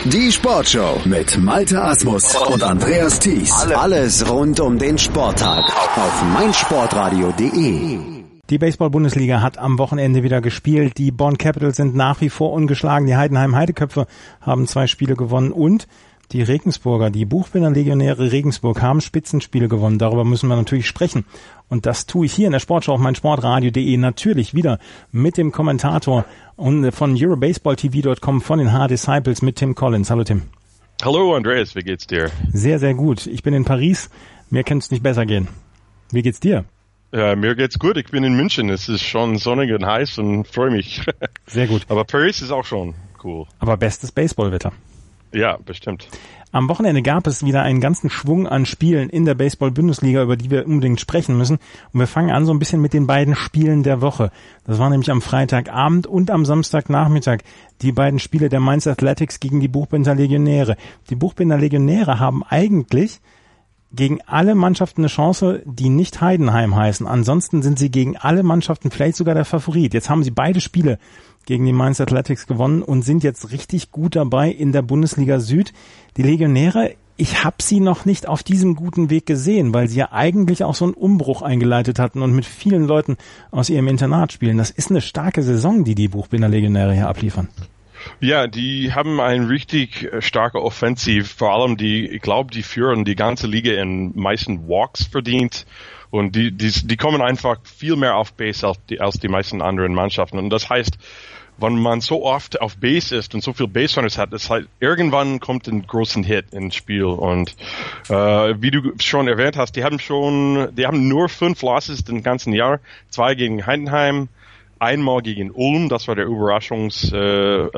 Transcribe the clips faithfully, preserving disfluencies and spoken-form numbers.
Die Sportshow mit Malte Asmus und Andreas Thies. Alles rund um den Sporttag auf meinsportradio punkt de. Die Baseball-Bundesliga hat am Wochenende wieder gespielt. Die Bonn Capitals sind nach wie vor ungeschlagen. Die Heidenheim Heideköpfe haben zwei Spiele gewonnen und die Regensburger, die Buchbinder Legionäre Regensburg haben Spitzenspiele gewonnen. Darüber müssen wir natürlich sprechen. Und das tue ich hier in der Sportschau auf meinsportradio punkt de natürlich wieder mit dem Kommentator und von eurobaseball t v punkt com von den H-Disciples mit Tim Collins. Hallo Tim. Hallo Andreas, wie geht's dir? Sehr, sehr gut. Ich bin in Paris. Mir kann es nicht besser gehen. Wie geht's dir? Ja, mir geht's gut. Ich bin in München. Es ist schon sonnig und heiß und freue mich. Sehr gut. Aber Paris ist auch schon cool. Aber bestes Baseballwetter. Ja, bestimmt. Am Wochenende gab es wieder einen ganzen Schwung an Spielen in der Baseball-Bundesliga, über die wir unbedingt sprechen müssen. Und wir fangen an so ein bisschen mit den beiden Spielen der Woche. Das war nämlich am Freitagabend und am Samstagnachmittag die beiden Spiele der Mainz Athletics gegen die Buchbinder Legionäre. Die Buchbinder Legionäre haben eigentlich gegen alle Mannschaften eine Chance, die nicht Heidenheim heißen. Ansonsten sind sie gegen alle Mannschaften vielleicht sogar der Favorit. Jetzt haben sie beide Spiele gegen die Mainz Athletics gewonnen und sind jetzt richtig gut dabei in der Bundesliga Süd. Die Legionäre, ich habe sie noch nicht auf diesem guten Weg gesehen, weil sie ja eigentlich auch so einen Umbruch eingeleitet hatten und mit vielen Leuten aus ihrem Internat spielen. Das ist eine starke Saison, die die Buchbinder Legionäre hier abliefern. Ja, die haben ein richtig starke Offensiv, vor allem die, ich glaube, die führen die ganze Liga in meisten Walks verdient und die, die, die kommen einfach viel mehr auf Base als die, als die meisten anderen Mannschaften und das heißt, wenn man so oft auf Base ist und so viel Base-Runners hat, das heißt, irgendwann kommt ein großen Hit ins Spiel und äh, wie du schon erwähnt hast, die haben schon, die haben nur fünf Losses den ganzen Jahr, zwei gegen Heidenheim, einmal gegen Ulm, das war der Überraschungsniederlage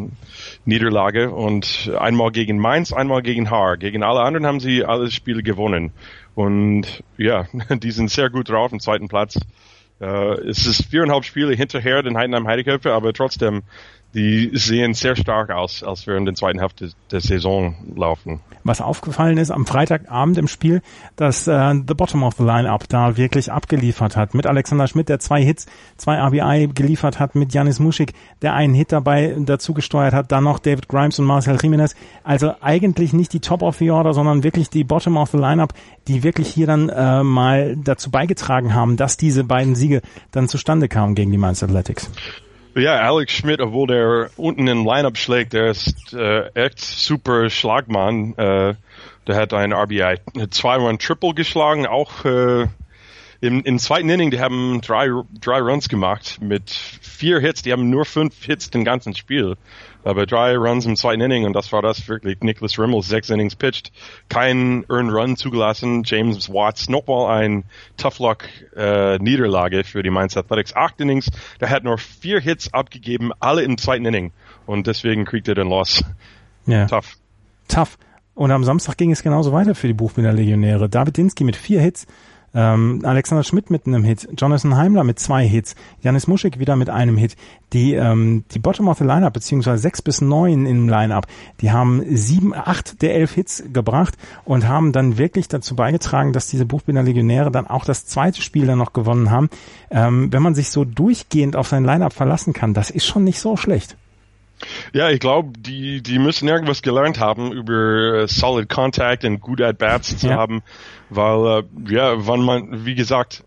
äh, ähm, und einmal gegen Mainz, einmal gegen Haar. Gegen alle anderen haben sie alle Spiele gewonnen und ja, die sind sehr gut drauf im zweiten Platz. Uh, es ist viereinhalb Spiele hinterher den Heidenheim Heideköpfe, aber trotzdem, die sehen sehr stark aus, als wir in der zweiten Hälfte der Saison laufen. Was aufgefallen ist am Freitagabend im Spiel, dass äh, the bottom of the line-up da wirklich abgeliefert hat. Mit Alexander Schmidt, der zwei Hits, zwei R B I geliefert hat, mit Janis Muschik, der einen Hit dabei dazu gesteuert hat, dann noch David Grimes und Marcel Jimenez. Also eigentlich nicht die Top of the Order, sondern wirklich die bottom of the line-up, die wirklich hier dann äh, mal dazu beigetragen haben, dass diese beiden Siege dann zustande kamen gegen die Mainz Athletics. Ja, Alex Schmidt, obwohl der unten im Line-Up schlägt, der ist äh, echt super Schlagmann. Äh, der hat einen R B I, zwei Run Triple geschlagen, auch äh, im, im zweiten Inning, die haben drei, drei Runs gemacht mit vier Hits, die haben nur fünf Hits den ganzen Spiel. Aber drei Runs im zweiten Inning und das war das wirklich. Nicholas Rimmel, sechs Innings pitched, kein Earned Run zugelassen. James Watts, nochmal ein Tough Luck äh, Niederlage für die Mainz Athletics. Acht Innings, der hat nur vier Hits abgegeben, alle im zweiten Inning und deswegen kriegt er den Loss. Ja. Tough. Tough. Und am Samstag ging es genauso weiter für die Buchbinder Legionäre. David Dinsky mit vier Hits, Ähm, Alexander Schmidt mit einem Hit, Jonathan Heimler mit zwei Hits, Janis Muschik wieder mit einem Hit. Die ähm, die Bottom of the Lineup beziehungsweise sechs bis neun im Lineup, die haben sieben, acht der elf Hits gebracht und haben dann wirklich dazu beigetragen, dass diese Buchbinder Legionäre dann auch das zweite Spiel dann noch gewonnen haben. Ähm, wenn man sich so durchgehend auf sein Lineup verlassen kann, das ist schon nicht so schlecht. Ja, ich glaube, die die müssen irgendwas gelernt haben über uh, Solid Contact und gute At-Bats zu ja. haben, weil, uh, ja, wenn man, wie gesagt,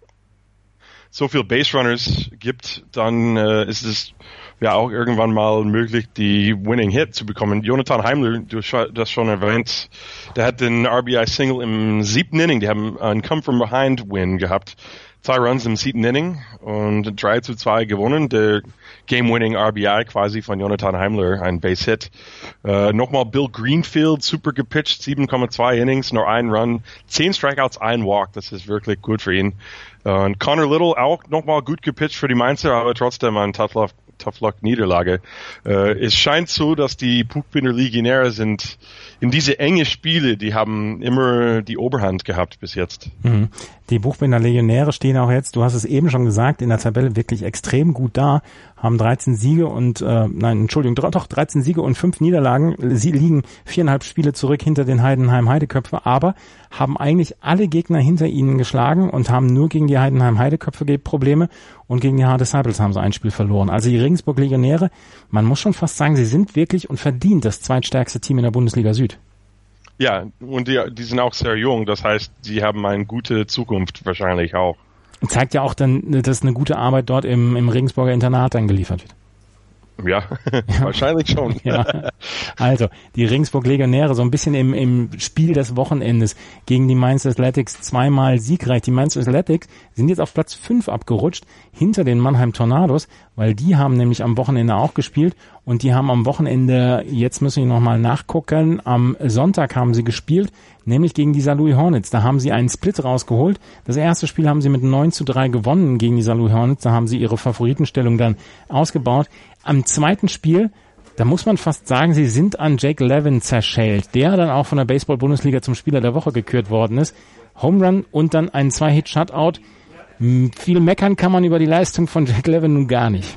so viel Base-Runners gibt, dann uh, ist es ja auch irgendwann mal möglich, die Winning Hit zu bekommen. Jonathan Heimler, du hast das schon erwähnt, der hat den R B I-Single im siebten Inning, die haben einen Come-from-Behind-Win gehabt. Zwei Runs im siebten Inning und drei zu zwei gewonnen. Der Game-Winning R B I quasi von Jonathan Heimler, ein Base-Hit. Äh, nochmal Bill Greenfield, super gepitcht, sieben Komma zwei Innings, nur ein Run, zehn Strikeouts, ein Walk, das ist wirklich gut für ihn. Äh, und Connor Little auch nochmal gut gepitcht für die Mainzer, aber trotzdem ein Tough Luck, Tough Luck Niederlage. Äh, es scheint so, dass die Buchbinder Legionäre sind in diese enge Spiele, die haben immer die Oberhand gehabt bis jetzt. Mhm. Die Buchbinder Legionäre stehen auch jetzt, du hast es eben schon gesagt, in der Tabelle wirklich extrem gut da, haben dreizehn Siege und, äh, nein, Entschuldigung, doch dreizehn Siege und fünf Niederlagen. Sie liegen viereinhalb Spiele zurück hinter den Heidenheim Heideköpfe, aber haben eigentlich alle Gegner hinter ihnen geschlagen und haben nur gegen die Heidenheim Heideköpfe Probleme und gegen die H-Disciples haben sie ein Spiel verloren. Also die Regensburg Legionäre, man muss schon fast sagen, sie sind wirklich und verdient das zweitstärkste Team in der Bundesliga Süd. Ja, und die, die sind auch sehr jung, das heißt, sie haben eine gute Zukunft wahrscheinlich auch. Zeigt ja auch dann, dass eine gute Arbeit dort im, im Regensburger Internat dann geliefert wird. Ja, wahrscheinlich schon. Ja. Also, die Regensburg Legionäre so ein bisschen im, im Spiel des Wochenendes gegen die Mainz Athletics zweimal siegreich. Die Mainz Athletics sind jetzt auf Platz fünf abgerutscht, hinter den Mannheim Tornados, weil die haben nämlich am Wochenende auch gespielt und die haben am Wochenende, jetzt müssen wir nochmal nachgucken, am Sonntag haben sie gespielt, nämlich gegen die Saarlouis Hornets. Da haben sie einen Split rausgeholt. Das erste Spiel haben sie mit neun zu drei gewonnen gegen die Saarlouis Hornets. Da haben sie ihre Favoritenstellung dann ausgebaut. Am zweiten Spiel, da muss man fast sagen, sie sind an Jake Levin zerschellt, der dann auch von der Baseball-Bundesliga zum Spieler der Woche gekürt worden ist. Home Run und dann ein Zwei-Hit-Shutout. Viel meckern kann man über die Leistung von Jake Levin nun gar nicht.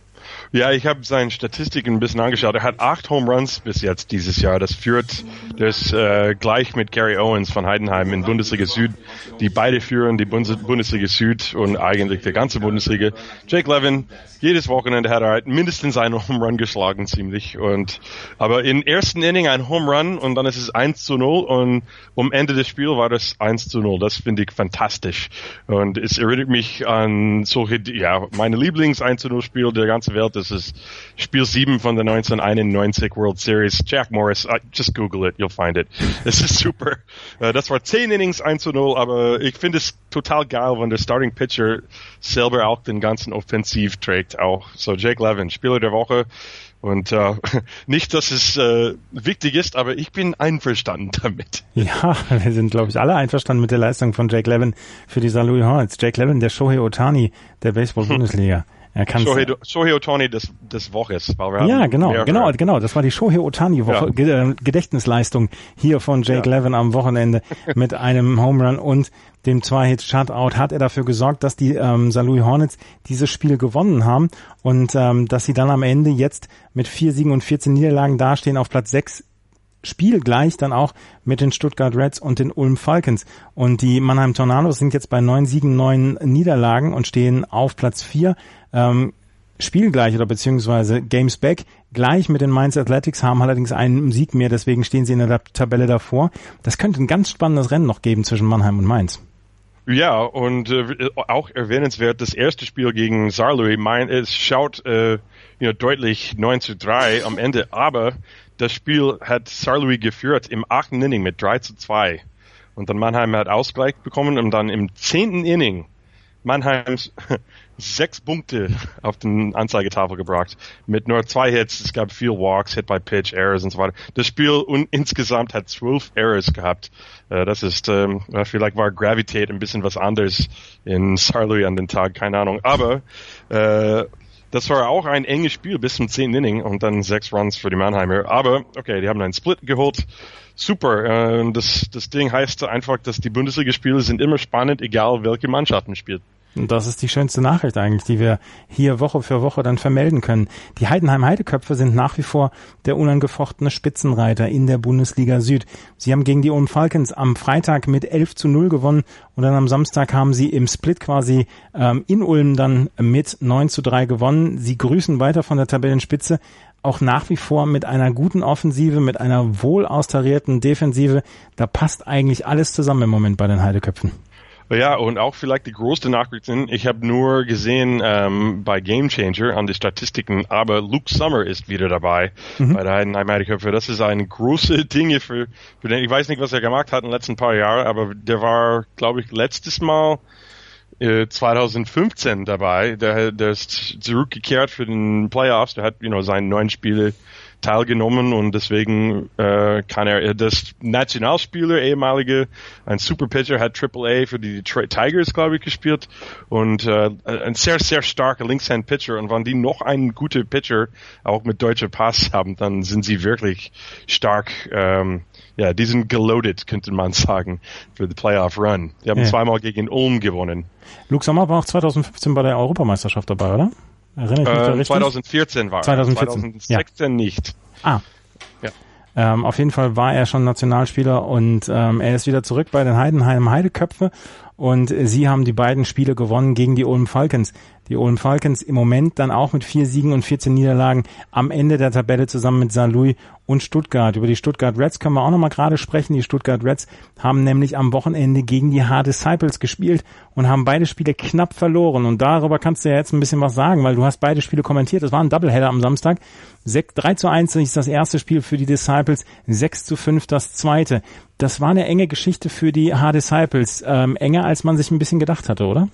Ja, ich habe seine Statistiken ein bisschen angeschaut. Er hat acht Home Runs bis jetzt dieses Jahr. Das führt das äh, gleich mit Gary Owens von Heidenheim in Bundesliga Süd. Die beide führen die Bundes- Bundesliga Süd und eigentlich die ganze Bundesliga. Jake Levin, jedes Wochenende hat er mindestens einen Home Run geschlagen, ziemlich. Und aber im ersten Inning ein Home Run und dann ist es eins zu null und am Ende des Spiels war das eins zu null. Das finde ich fantastisch. Und es erinnert mich an solche, ja, meine Lieblings eins zu null Spiel der ganzen Welt. Das ist Spiel sieben von der neunzehnhunderteinundneunzig World Series. Jack Morris, uh, just Google it, you'll find it. Das ist super. Uh, das war zehn Innings, eins zu null, aber ich finde es total geil, wenn der Starting Pitcher selber auch den ganzen Offensiv trägt auch. So Jake Levin, Spieler der Woche. Und uh, nicht, dass es uh, wichtig ist, aber ich bin einverstanden damit. Ja, wir sind, glaube ich, alle einverstanden mit der Leistung von Jake Levin für die Saarlouis Hornets. Jake Levin, der Shohei Ohtani der Baseball-Bundesliga. Er kann Shohei, Shohei Ohtani des, des Woches. Weil wir ja, genau, mehrere. genau, genau. Das war die Shohei Ohtani-Woche, ja. Gedächtnisleistung hier von Jake ja. Levin am Wochenende mit einem Home Run und dem Zwei-Hit-Shutout hat er dafür gesorgt, dass die ähm, Saarlouis Hornets dieses Spiel gewonnen haben und ähm, dass sie dann am Ende jetzt mit vier Siegen und vierzehn Niederlagen dastehen auf Platz sechs. Spielgleich dann auch mit den Stuttgart Reds und den Ulm Falcons. Und die Mannheim Tornados sind jetzt bei neun Siegen, neun Niederlagen und stehen auf Platz vier. Ähm, spielgleich oder beziehungsweise Games Back gleich mit den Mainz Athletics, haben allerdings einen Sieg mehr, deswegen stehen sie in der Tabelle davor. Das könnte ein ganz spannendes Rennen noch geben zwischen Mannheim und Mainz. Ja, und äh, auch erwähnenswert, das erste Spiel gegen Saarlouis, mein, es schaut äh, you know, deutlich neun zu drei am Ende, aber das Spiel hat Saarlouis geführt im achten Inning mit drei zu zwei. Und dann Mannheim hat Ausgleich bekommen und dann im zehnten Inning Mannheims sechs Punkte auf den Anzeigetafel gebracht. Mit nur zwei Hits, es gab viel Walks, Hit by Pitch, Errors und so weiter. Das Spiel un- insgesamt hat zwölf Errors gehabt. Äh, das ist, ähm, vielleicht war Gravität ein bisschen was anderes in Saarlouis an den Tag, keine Ahnung. Aber, äh, das war auch ein enges Spiel bis zum zehnten Inning und dann sechs Runs für die Mannheimer. Aber, okay, die haben einen Split geholt. Super. Äh, das, das Ding heißt einfach, dass die Bundesligaspiele sind immer spannend, egal welche Mannschaften spielt. Und das ist die schönste Nachricht eigentlich, die wir hier Woche für Woche dann vermelden können. Die Heidenheim Heideköpfe sind nach wie vor der unangefochtene Spitzenreiter in der Bundesliga Süd. Sie haben gegen die Ulm Falcons am Freitag mit elf zu null gewonnen und dann am Samstag haben sie im Split quasi ähm, in Ulm dann mit neun zu drei gewonnen. Sie grüßen weiter von der Tabellenspitze, auch nach wie vor mit einer guten Offensive, mit einer wohl austarierten Defensive. Da passt eigentlich alles zusammen im Moment bei den Heideköpfen. Ja, und auch vielleicht die größte Nachricht sind, ich habe nur gesehen ähm, bei Game Changer an die Statistiken, aber Luke Sommer ist wieder dabei mhm. bei der Heidenheim Heideköpfe. Das ist eine große Dinge für, für den, ich weiß nicht, was er gemacht hat in den letzten paar Jahren, aber der war, glaube ich, letztes Mal äh, zwanzig fünfzehn dabei. Der, der ist zurückgekehrt für den Playoffs, der hat, you know, seine neun Spiele teilgenommen und deswegen äh, kann er, das Nationalspieler, ehemalige, ein Superpitcher, hat Triple A für die Detroit Tigers, glaube ich, gespielt und äh, ein sehr, sehr starker Linkshand-Pitcher und wenn die noch einen guten Pitcher auch mit deutscher Pass haben, dann sind sie wirklich stark, ähm, ja, die sind geloaded, könnte man sagen, für den Playoff-Run. Die haben ja. zweimal gegen Ulm gewonnen. Luke Sommer war auch zwanzig fünfzehn bei der Europameisterschaft dabei, oder? Erinnere ich mich da richtig? zwanzig vierzehn war zwanzig vierzehn. zwanzig sechzehn ja. nicht. Ah. Ja. Ähm, auf jeden Fall war er schon Nationalspieler und ähm, er ist wieder zurück bei den Heidenheim Heideköpfe und sie haben die beiden Spiele gewonnen gegen die Ulm Falcons. Die Ulm Falcons im Moment dann auch mit vier Siegen und vierzehn Niederlagen am Ende der Tabelle zusammen mit Saint Louis und Stuttgart. Über die Stuttgart Reds können wir auch nochmal gerade sprechen. Die Stuttgart Reds haben nämlich am Wochenende gegen die H-Disciples gespielt und haben beide Spiele knapp verloren. Und darüber kannst du ja jetzt ein bisschen was sagen, weil du hast beide Spiele kommentiert. Das war ein Doubleheader am Samstag. drei zu eins ist das erste Spiel für die Disciples, sechs zu fünf das zweite. Das war eine enge Geschichte für die H-Disciples. Ähm, enger, als man sich ein bisschen gedacht hatte, oder?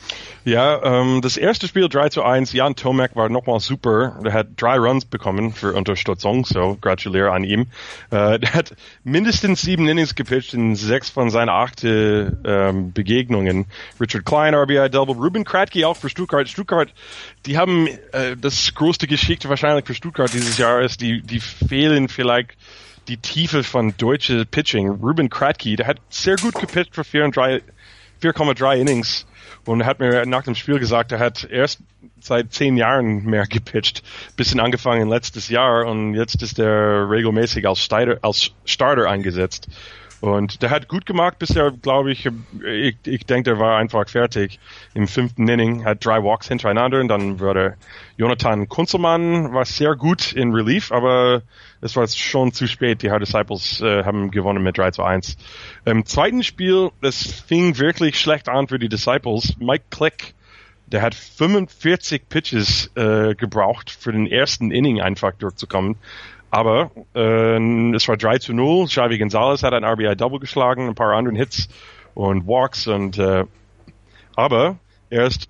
Ja, ähm, das erste Spiel drei zu eins, Jan Tomek war nochmal super. Der hat drei Runs bekommen für Unterstützung, so gratuliere an ihm. Äh, der hat mindestens sieben Innings gepitcht in sechs von seinen acht ähm, Begegnungen. Richard Klein, R B I-Double, Ruben Kratky auch für Stuttgart. Stuttgart, die haben äh, das größte Geschichte wahrscheinlich für Stuttgart dieses Jahr ist, die, die fehlen vielleicht die Tiefe von deutsche Pitching. Ruben Kratky, der hat sehr gut gepitcht für vier Komma drei Innings. Und er hat mir nach dem Spiel gesagt, er hat erst seit zehn Jahren mehr gepitcht, bisschen angefangen letztes Jahr und jetzt ist er regelmäßig als Starter, als Starter eingesetzt. Und der hat gut gemacht bisher, glaube ich, ich, ich denke, der war einfach fertig. Im fünften Inning hat drei Walks hintereinander und dann wurde Jonathan Kunzelmann war sehr gut in Relief, aber es war schon zu spät. Die H-Disciples äh, haben gewonnen mit drei zu eins. Im zweiten Spiel, das fing wirklich schlecht an für die Disciples. Mike Click, der hat fünfundvierzig Pitches äh, gebraucht für den ersten Inning einfach durchzukommen. Aber äh, es war drei zu null. Xavi Gonzalez hat ein R B I-Double geschlagen, ein paar anderen Hits und Walks. Und äh, aber er ist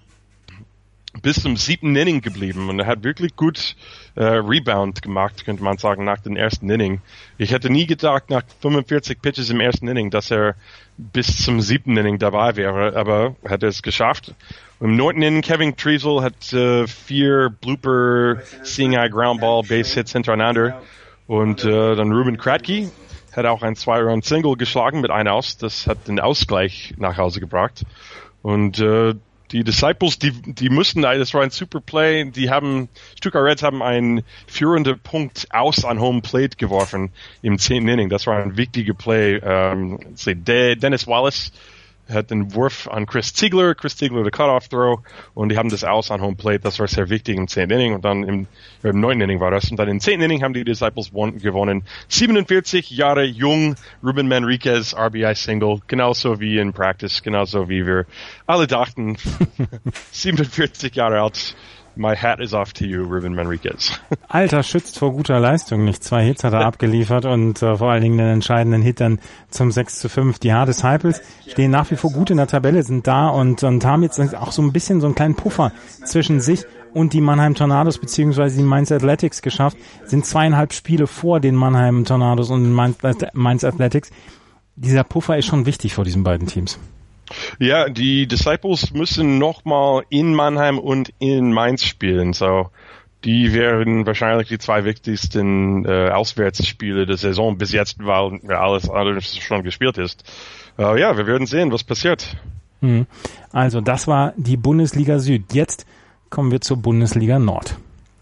bis zum siebten Inning geblieben und er hat wirklich gut äh, Rebound gemacht, könnte man sagen, nach dem ersten Inning. Ich hätte nie gedacht, nach fünfundvierzig Pitches im ersten Inning, dass er bis zum siebten Inning dabei wäre, aber er hat es geschafft. Im neunten Inning, Kevin Treasel hat äh, vier Blooper, Seeing Eye, Ground Ball, Base Hits hintereinander und äh, dann Ruben Kratky hat auch ein Zwei-Run-Single geschlagen mit einem Aus, das hat den Ausgleich nach Hause gebracht und äh, die Disciples, die, die mussten, das war ein super Play, die haben, Stuttgart Reds haben einen führenden Punkt aus an Home Plate geworfen im zehnten Inning. Das war ein wichtiger Play. Ähm, Dennis Wallace hat den Wurf an Chris Ziegler, Chris Ziegler der Cut-Off-Throw und die haben das aus an Home Plate. Das war sehr wichtig im zehnten Inning und dann im, im neunten Inning war das. Und dann im zehnten Inning haben die Disciples won, gewonnen. siebenundvierzig Jahre jung, Ruben Manriquez, R B I-Single, genauso wie in Practice, genauso wie wir alle dachten. siebenundvierzig Jahre alt. My hat is off to you, Ruben Manriquez. Alter schützt vor guter Leistung nicht. Zwei Hits hat er abgeliefert und äh, vor allen Dingen den entscheidenden Hit dann zum sechs zu fünf. Die H-Disciples stehen nach wie vor gut in der Tabelle, sind da und, und haben jetzt auch so ein bisschen so einen kleinen Puffer zwischen sich und die Mannheim Tornados beziehungsweise die Mainz Athletics geschafft, sind zweieinhalb Spiele vor den Mannheim Tornados und den Mainz, Mainz Athletics. Dieser Puffer ist schon wichtig vor diesen beiden Teams. Ja, die Disciples müssen nochmal in Mannheim und in Mainz spielen, so die wären wahrscheinlich die zwei wichtigsten äh, Auswärtsspiele der Saison bis jetzt, weil ja, alles andere schon gespielt ist. Uh, ja, wir werden sehen, was passiert. Hm. Also das war die Bundesliga Süd. Jetzt kommen wir zur Bundesliga Nord.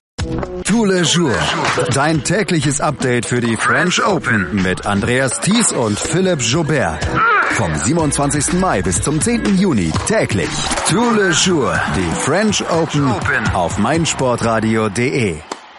Tous les jours, dein tägliches Update für die French Open mit Andreas Thies und Philipp Joubert. Vom siebenundzwanzigsten Mai bis zum zehnten Juni täglich. Tous les jours, die French Open auf meinsportradio punkt de.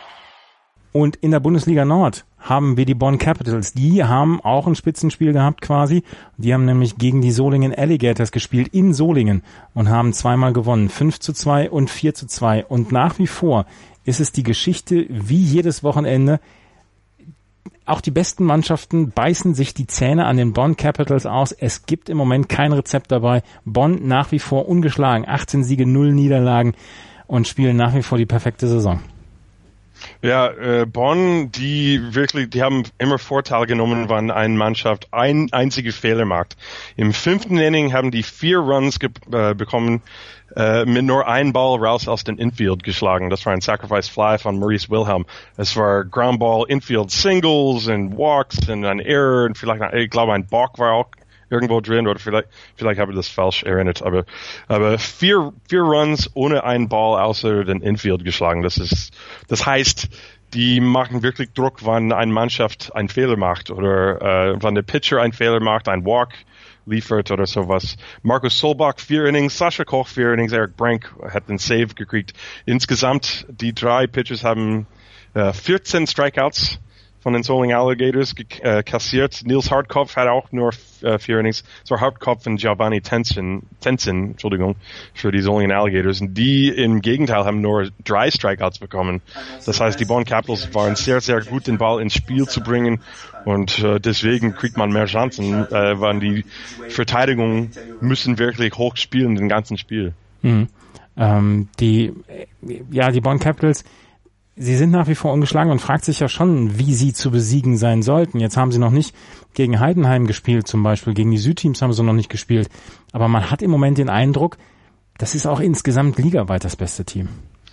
Und in der Bundesliga Nord haben wir die Bonn Capitals. Die haben auch ein Spitzenspiel gehabt quasi. Die haben nämlich gegen die Solingen Alligators gespielt in Solingen und haben zweimal gewonnen. fünf zu zwei und vier zu zwei. Und nach wie vor ist es die Geschichte wie jedes Wochenende. Auch die besten Mannschaften beißen sich die Zähne an den Bonn Capitals aus. Es gibt im Moment kein Rezept dabei. Bonn nach wie vor ungeschlagen. achtzehn Siege, null Niederlagen und spielen nach wie vor die perfekte Saison. Ja, äh, Bonn, die wirklich, die haben immer Vorteil genommen, wann eine Mannschaft ein einzige Fehler macht. Im fünften Inning haben die vier Runs ge- äh, bekommen, äh, mit nur einem Ball raus aus dem Infield geschlagen. Das war ein Sacrifice Fly von Maurice Wilhelm. Es war Ground Ball, Infield Singles und Walks und ein Error und vielleicht, ich glaube, ein Balk war auch irgendwo drin oder vielleicht, vielleicht habe ich das falsch erinnert, aber, aber vier, vier Runs ohne einen Ball außer den Infield geschlagen. Das ist, das heißt, die machen wirklich Druck, wann eine Mannschaft einen Fehler macht oder, äh, wann der Pitcher einen Fehler macht, ein Walk, liefert oder sowas. Markus Solbach, vier Innings, Sascha Koch, vier Innings, Eric Brank hat den Save gekriegt. Insgesamt, die drei Pitchers haben äh, vierzehn Strikeouts von den Soling Alligators äh, kassiert. Nils Hartkopf hat auch nur äh, vier Innings. So Hartkopf und Giovanni Tenzin, Tenzin, Entschuldigung, für die Soling Alligators. Und die im Gegenteil haben nur drei Strikeouts bekommen. Das heißt, die Bonn Capitals waren sehr, sehr gut, den Ball ins Spiel zu bringen. Und äh, deswegen kriegt man mehr Chancen, äh, weil die Verteidigung müssen wirklich hoch spielen, den ganzen Spiel. Mhm. Ähm, die, ja, die Bonn Capitals, sie sind nach wie vor ungeschlagen und fragt sich ja schon, wie sie zu besiegen sein sollten. Jetzt haben sie noch nicht gegen Heidenheim gespielt zum Beispiel, gegen die Südteams haben sie noch nicht gespielt. Aber man hat im Moment den Eindruck, das ist auch insgesamt ligaweit das beste Team.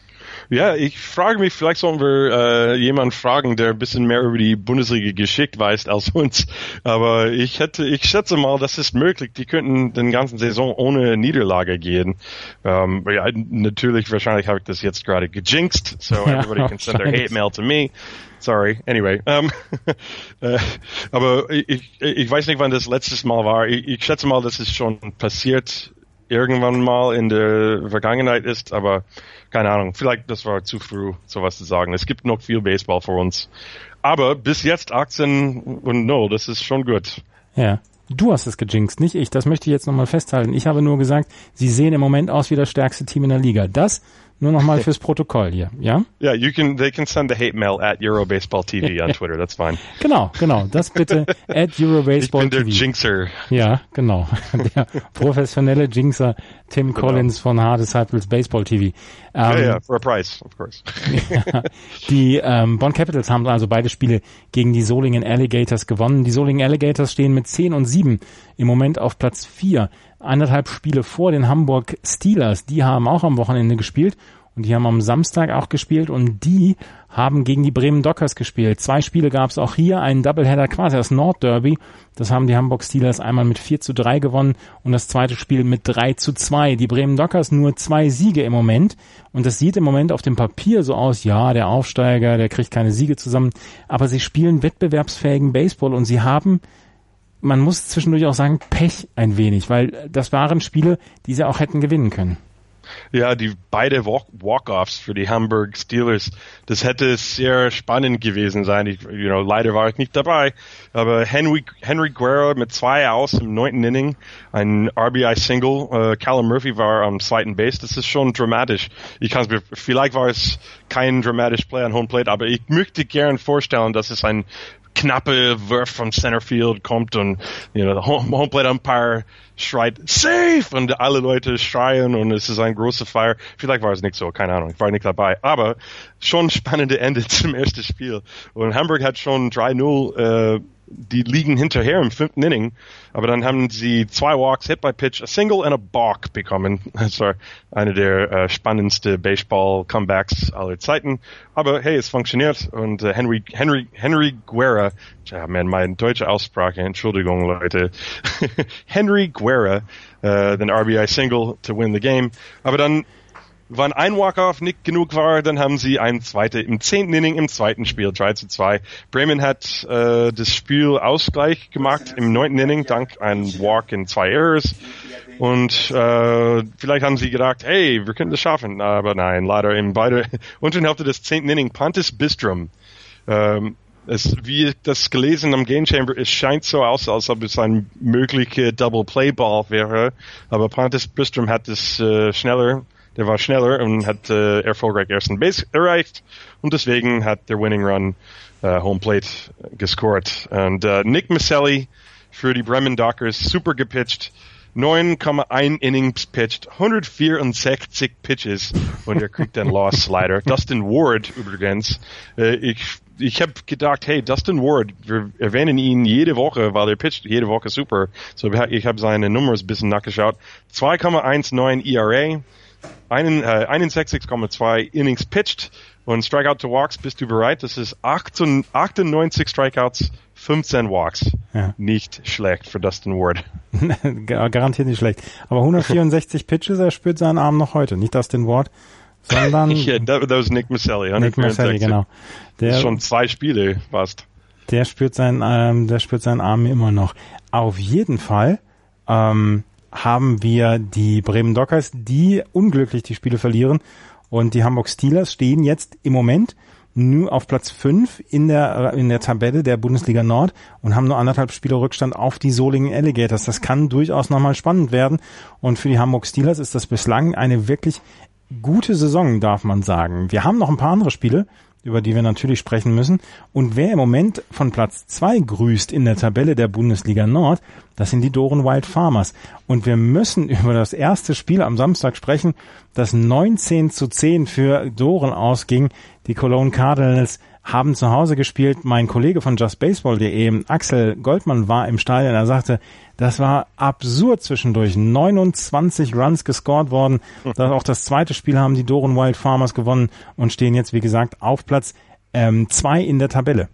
Ja, ich frage mich, vielleicht sollten wir äh, jemanden fragen, der ein bisschen mehr über die Bundesliga geschickt weiß als uns. Aber ich hätte, ich schätze mal, das ist möglich. Die könnten den ganzen Saison ohne Niederlage gehen. Um, ja, natürlich, wahrscheinlich habe ich das jetzt gerade gejinxed. So ja, everybody can send their hate mail to me. Sorry. Anyway. Um, äh, aber ich, ich weiß nicht, wann das letztes Mal war. Ich, ich schätze mal, dass es schon passiert irgendwann mal in der Vergangenheit ist, aber keine Ahnung, vielleicht das war zu früh, sowas zu sagen. Es gibt noch viel Baseball für uns. Aber bis jetzt achtzehn und null, das ist schon gut. Ja, du hast es gejinxt, nicht ich. Das möchte ich jetzt nochmal festhalten. Ich habe nur gesagt, sie sehen im Moment aus wie das stärkste Team in der Liga. Das nur nochmal fürs Protokoll hier, ja? Ja, yeah, you can, they can send the hate mail at Eurobaseball T V on Twitter, that's fine. Genau, genau, das bitte at Eurobaseball T V. Ich bin der Jinxer. Ja, genau, der professionelle Jinxer Tim genau. Collins von Hard Disciples Baseball T V. Ähm, ja, ja, for a price, of course. Ja, die ähm, Bonn Capitals haben also beide Spiele gegen die Solingen Alligators gewonnen. Die Solingen Alligators stehen mit zehn und sieben im Moment auf Platz vier. Anderthalb Spiele vor den Hamburg Steelers. Die haben auch am Wochenende gespielt und die haben am Samstag auch gespielt und die haben gegen die Bremen Dockers gespielt. Zwei Spiele gab es auch hier, einen Doubleheader quasi, das Nordderby. Das haben die Hamburg Steelers einmal mit vier zu drei gewonnen und das zweite Spiel mit drei zu zwei. Die Bremen Dockers nur zwei Siege im Moment und das sieht im Moment auf dem Papier so aus, ja, der Aufsteiger, der kriegt keine Siege zusammen, aber sie spielen wettbewerbsfähigen Baseball und sie haben, man muss zwischendurch auch sagen, Pech ein wenig, weil das waren Spiele, die sie auch hätten gewinnen können. Ja, die beide Walk-Offs für die Hamburg Steelers, das hätte sehr spannend gewesen sein. Ich, you know, leider war ich nicht dabei, aber Henry, Henry Guerra mit zwei aus im neunten Inning, ein R B I-Single, uh, Callum Murphy war am zweiten Base, das ist schon dramatisch. Ich kann es mir, vielleicht war es kein dramatisch Play an Home Plate, aber ich möchte gern vorstellen, dass es ein knappe Wurf vom Centerfield kommt und you know, der Home, Home Plate Umpire schreit safe und alle Leute schreien und es ist ein großer Feier. Vielleicht war es nicht so, keine Ahnung, ich war nicht dabei, aber schon spannende Ende zum ersten Spiel. Und Hamburg hat schon drei null, äh, die liegen hinterher im fünften Inning, aber dann haben sie zwei Walks, Hit by Pitch, a Single and a Balk bekommen. Das war eine der äh, spannendsten Baseball-Comebacks aller Zeiten. Aber hey, es funktioniert und äh, Henry Henry Henry Guerra, ja man, meine deutsche Aussprache, Entschuldigung Leute, Henry Guerra, äh, den R B I-Single to win the game. Aber dann wann ein Walk-Off nicht genug war, dann haben sie ein zweite im zehnten Inning im zweiten Spiel, drei zu zwei. Bremen hat äh, das Spiel Ausgleich gemacht im neunten Inning, dank einem Walk in zwei Errors. Und äh, vielleicht haben sie gedacht, hey, wir können das schaffen. Aber nein, leider in beide unteren Hälfte des zehnten Inning, Pontus Bistrom. Ähm, es, wie ich das gelesen am Game Chamber, es scheint so aus, als ob es ein möglicher Double-Play-Ball wäre. Aber Pontus Bistrom hat es äh, schneller Der war schneller und hat äh, erfolgreich ersten Base erreicht und deswegen hat der Winning Run äh, Home Plate gescored. Und äh, Nick Maselli für die Bremen Dockers super gepitcht, neun Komma eins Innings pitched, hundertvierundsechzig Pitches und er kriegt den Loss leider. Dustin Ward übrigens, äh, ich ich habe gedacht, hey, Dustin Ward, wir erwähnen ihn jede Woche, weil er pitcht jede Woche super. So ich habe seine Nummers ein bisschen nachgeschaut. zwei Komma neunzehn E R A. Einen, äh, einundsechzig Komma zwei Innings pitched und Strikeout to Walks, bist du bereit? Das ist achtundneunzig Strikeouts, fünfzehn Walks. Ja. Nicht schlecht für Dustin Ward. Garantiert nicht schlecht. Aber hundertvierundsechzig Pitches, er spürt seinen Arm noch heute. Nicht Dustin Ward, sondern... yeah, that, that was Nick Maselli. Nick Maselli, genau. Der, das ist schon zwei Spiele fast. Der spürt seinen, ähm, der spürt seinen Arm immer noch. Auf jeden Fall ähm, haben wir die Bremen Dockers, die unglücklich die Spiele verlieren, und die Hamburg Steelers stehen jetzt im Moment nur auf Platz fünf in der in der Tabelle der Bundesliga Nord und haben nur anderthalb Spiele Rückstand auf die Solingen Alligators. Das kann durchaus nochmal spannend werden, und für die Hamburg Steelers ist das bislang eine wirklich gute Saison, darf man sagen. Wir haben noch ein paar andere Spiele, über die wir natürlich sprechen müssen. Und wer im Moment von Platz zwei grüßt in der Tabelle der Bundesliga Nord, das sind die Doren Wild Farmers. Und wir müssen über das erste Spiel am Samstag sprechen, das neunzehn zu zehn für Doren ausging. Die Cologne Cardinals haben zu Hause gespielt. Mein Kollege von just baseball punkt de, Axel Goldmann, war im Stadion. Er sagte, das war absurd zwischendurch. neunundzwanzig Runs gescored worden. Das, auch das zweite Spiel haben die Doren Wild Farmers gewonnen und stehen jetzt, wie gesagt, auf Platz ähm, zwei in der Tabelle.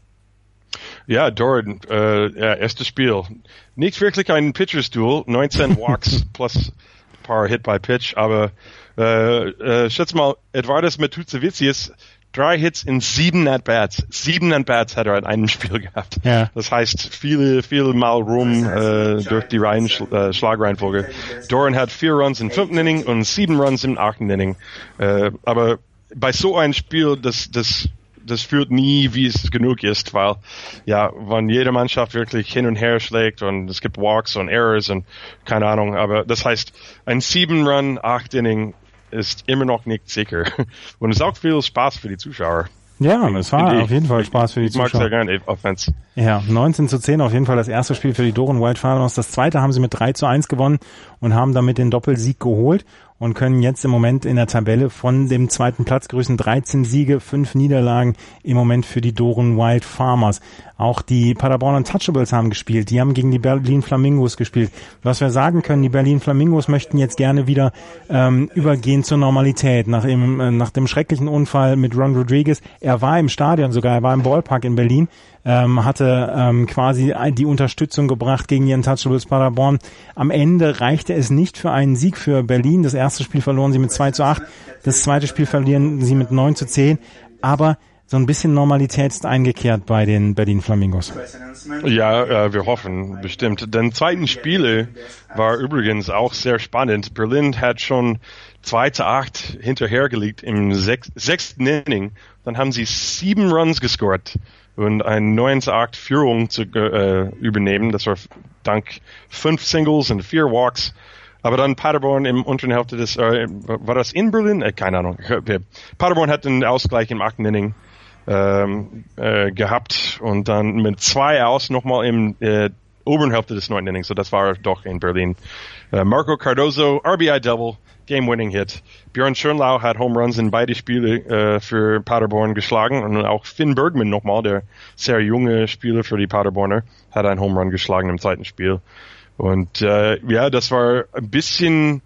Ja, Doran, äh, ja, erstes Spiel. Nicht wirklich ein Pitchers-Duel. neunzehn Walks plus ein paar Hit-by-Pitch, aber äh, äh, schätze mal, Edvardas Metuzevicius, drei Hits in sieben At-Bats. Sieben At-Bats hat er in einem Spiel gehabt. Ja. Das heißt, viele, viele Mal rum äh, durch die Reihen, äh, Schlagreihenfolge. Doran hat vier Runs im fünften Inning und sieben Runs im achten Inning. Äh, aber bei so einem Spiel, das, das, das führt nie, wie es genug ist, weil, ja, wenn jede Mannschaft wirklich hin und her schlägt und es gibt Walks und Errors und keine Ahnung, aber das heißt, ein sieben Run, acht Inning ist immer noch nicht sicher. Und es ist auch viel Spaß für die Zuschauer. Ja, es war ich, auf jeden Fall Spaß für die ich Zuschauer. Ich mag sehr gerne Offense. Ja, neunzehn zu zehn auf jeden Fall das erste Spiel für die Doren Wild Farmers. Das zweite haben sie mit drei zu eins gewonnen und haben damit den Doppelsieg geholt und können jetzt im Moment in der Tabelle von dem zweiten Platz grüßen. dreizehn Siege, fünf Niederlagen im Moment für die Doren Wild Farmers. Auch die Paderborn Untouchables haben gespielt. Die haben gegen die Berlin Flamingos gespielt. Was wir sagen können, die Berlin Flamingos möchten jetzt gerne wieder ähm, übergehen zur Normalität. Nach dem, äh, nach dem schrecklichen Unfall mit Ron Rodriguez. Er war im Stadion sogar, er war im Ballpark in Berlin. Ähm, hatte ähm, quasi die Unterstützung gebracht gegen die Untouchables Paderborn. Am Ende reichte es nicht für einen Sieg für Berlin. Das erste Spiel verloren sie mit zwei zu acht. Das zweite Spiel verlieren sie mit neun zu zehn. Aber so ein bisschen Normalität ist eingekehrt bei den Berlin Flamingos. Ja, äh, wir hoffen bestimmt. Den zweiten Spiel war übrigens auch sehr spannend. Berlin hat schon zwei zu acht hinterhergelegt im sech- sechsten Inning. Dann haben sie sieben Runs gescored und eine neun zu acht Führung zu äh, übernehmen. Das war dank fünf Singles und vier Walks. Aber dann Paderborn im unteren Hälfte des, äh, war das in Berlin? Äh, keine Ahnung. Paderborn hat den Ausgleich im achten Inning ähm, äh, gehabt und dann mit zwei aus nochmal im äh, oberen Hälfte des neunten Innings. So das war doch in Berlin. Äh, Marco Cardozo, R B I Double, Game-Winning-Hit. Björn Schönlau hat Home Runs in beide Spiele äh, für Paderborn geschlagen und auch Finn Bergman nochmal, der sehr junge Spieler für die Paderborner, hat einen Home Run geschlagen im zweiten Spiel. Und äh, ja, das war ein bisschen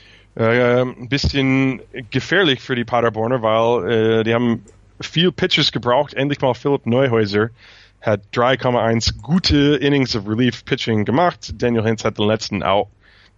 äh, ein bisschen gefährlich für die Paderborner, weil äh, die haben viel Pitchers gebraucht. Endlich mal Philipp Neuhäuser hat drei Komma eins gute Innings of Relief Pitching gemacht. Daniel Hintz hat den letzten Out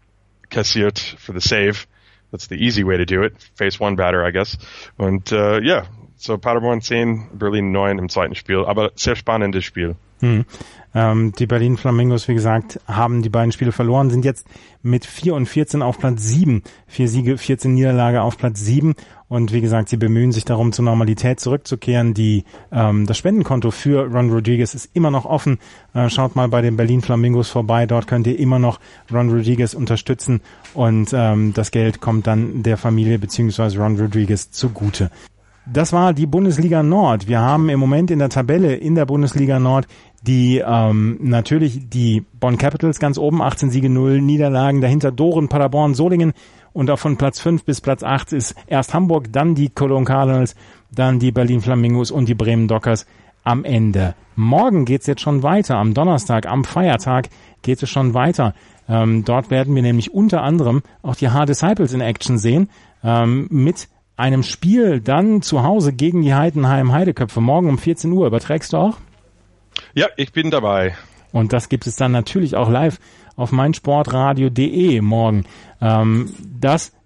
kassiert für the save. That's the easy way to do it. Face one batter, I guess. Und ja, uh, yeah, so Paderborn zehn, Berlin neun im zweiten Spiel. Aber sehr spannendes Spiel. Hm. Ähm, die Berlin Flamingos, wie gesagt, haben die beiden Spiele verloren, sind jetzt mit vier und vierzehn auf Platz sieben. Vier Siege, vierzehn Niederlage auf Platz sieben. Und wie gesagt, sie bemühen sich darum, zur Normalität zurückzukehren. Die ähm, das Spendenkonto für Ron Rodriguez ist immer noch offen. Äh, schaut mal bei den Berlin Flamingos vorbei. Dort könnt ihr immer noch Ron Rodriguez unterstützen. Und ähm, das Geld kommt dann der Familie bzw. Ron Rodriguez zugute. Das war die Bundesliga Nord. Wir haben im Moment in der Tabelle in der Bundesliga Nord die ähm, natürlich die Bonn Capitals ganz oben, achtzehn Siege, null Niederlagen. Dahinter Doren, Paderborn, Solingen. Und auch von Platz fünf bis Platz acht ist erst Hamburg, dann die Cologne Cardinals, dann die Berlin Flamingos und die Bremen Dockers am Ende. Morgen geht's jetzt schon weiter. Am Donnerstag, am Feiertag geht es schon weiter. Ähm, dort werden wir nämlich unter anderem auch die H-Disciples in Action sehen, ähm, mit einem Spiel dann zu Hause gegen die Heidenheim Heideköpfe. Morgen um vierzehn Uhr. Überträgst du auch? Ja, ich bin dabei. Und das gibt es dann natürlich auch live auf meinsportradio punkt de morgen. Ähm, das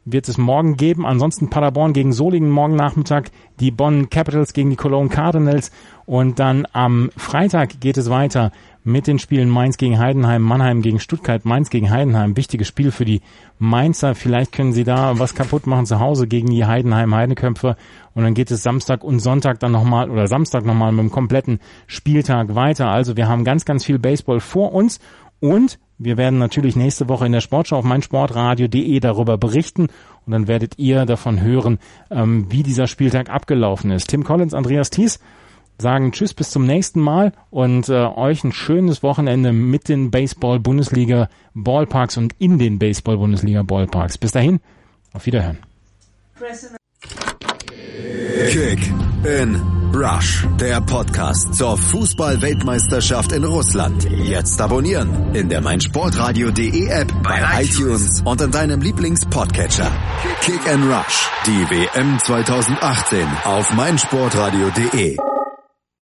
wird es morgen geben. Ansonsten Paderborn gegen Solingen morgen Nachmittag, die Bonn Capitals gegen die Cologne Cardinals und dann am Freitag geht es weiter mit den Spielen Mainz gegen Heidenheim, Mannheim gegen Stuttgart, Mainz gegen Heidenheim. Wichtiges Spiel für die Mainzer. Vielleicht können sie da was kaputt machen zu Hause gegen die Heidenheim-Heideköpfe. Und dann geht es Samstag und Sonntag dann nochmal oder Samstag nochmal mit dem kompletten Spieltag weiter. Also wir haben ganz, ganz viel Baseball vor uns und wir werden natürlich nächste Woche in der Sportschau auf meinsportradio punkt de darüber berichten und dann werdet ihr davon hören, ähm, wie dieser Spieltag abgelaufen ist. Tim Collins, Andreas Thies sagen Tschüss, bis zum nächsten Mal und äh, euch ein schönes Wochenende mit den Baseball-Bundesliga-Ballparks und in den Baseball-Bundesliga-Ballparks. Bis dahin, auf Wiederhören. Kick in Rush, der Podcast zur Fußball-Weltmeisterschaft in Russland. Jetzt abonnieren in der meinsportradio punkt de App, bei iTunes und in deinem Lieblings-Podcatcher. Kick in Rush, die W M zwanzig achtzehn auf meinsportradio punkt de.